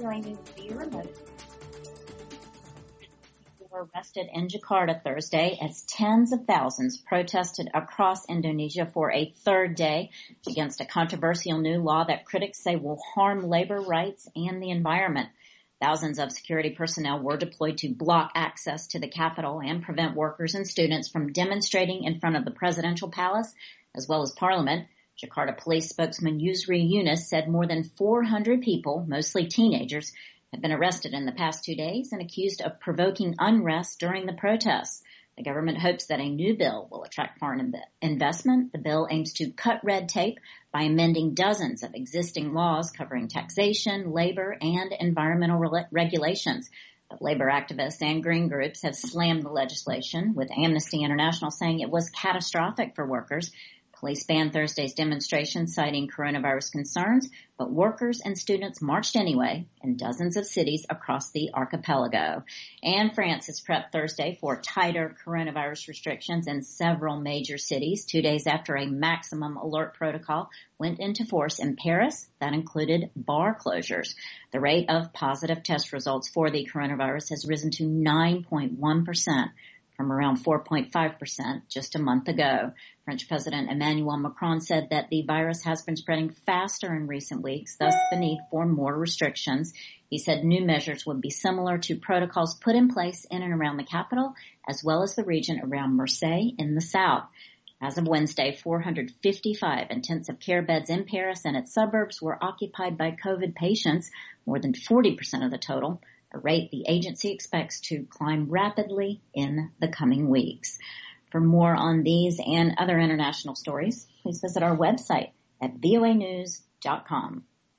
VOA News via remote. People were arrested in Jakarta Thursday as tens of thousands protested across Indonesia for a third day against a controversial new law that critics say will harm labor rights and the environment. Thousands of security personnel were deployed to block access to the capital and prevent workers and students from demonstrating in front of the presidential palace as well as parliament. Jakarta police spokesman Yusri Yunus said more than 400 people, mostly teenagers, have been arrested in the past 2 days and accused of provoking unrest during the protests. The government hopes that a new bill will attract foreign investment. The bill aims to cut red tape by amending dozens of existing laws covering taxation, labor, and environmental regulations. But labor activists and green groups have slammed the legislation, with Amnesty International saying it was catastrophic for workers. Police banned Thursday's demonstration, citing coronavirus concerns, but workers and students marched anyway in dozens of cities across the archipelago. And France has prepped Thursday for tighter coronavirus restrictions in several major cities 2 days after a maximum alert protocol went into force in Paris. That included bar closures. The rate of positive test results for the coronavirus has risen to 9.1%. from around 4.5% just a month ago. French President Emmanuel Macron said that the virus has been spreading faster in recent weeks, thus the need for more restrictions. He said new measures would be similar to protocols put in place in and around the capital, as well as the region around Marseille in the south. As of Wednesday, 455 intensive care beds in Paris and its suburbs were occupied by COVID patients, more than 40% of the total, a rate the agency expects to climb rapidly in the coming weeks. For more on these and other international stories, please visit our website at voanews.com.